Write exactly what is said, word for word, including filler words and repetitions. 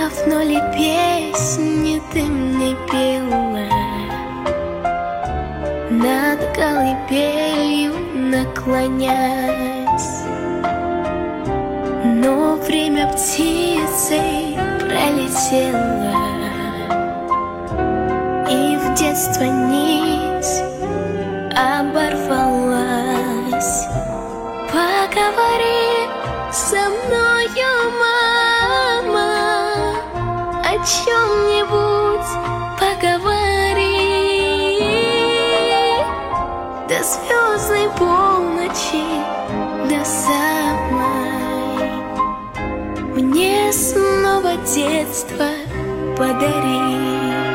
Давно ли песни ты мне пела? Над колыбелью наклонясь, но время птицей пролетело, и в детство нить оборвалась. Поговори со мною, мама, о чем-нибудь поговори. До звездной полночи, до самой, мне снова детство подари.